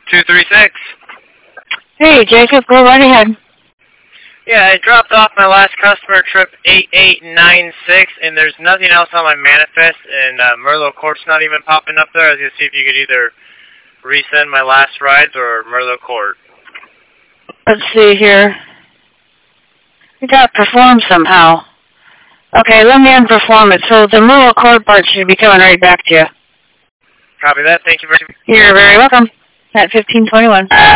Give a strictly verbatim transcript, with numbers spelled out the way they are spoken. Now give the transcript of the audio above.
two three six. Hey, Jacob, go right ahead. Yeah, I dropped off my last customer trip eight eight nine six, and there's nothing else on my manifest, and uh, Merlot Court's not even popping up there. I was going to see if you could either resend my last rides or Merlot Court. Let's see here. You got performed somehow. Okay, let me unperform it. So the Merlot Court part should be coming right back to you. Copy that. Thank you very much. You're very welcome. At fifteen twenty-one.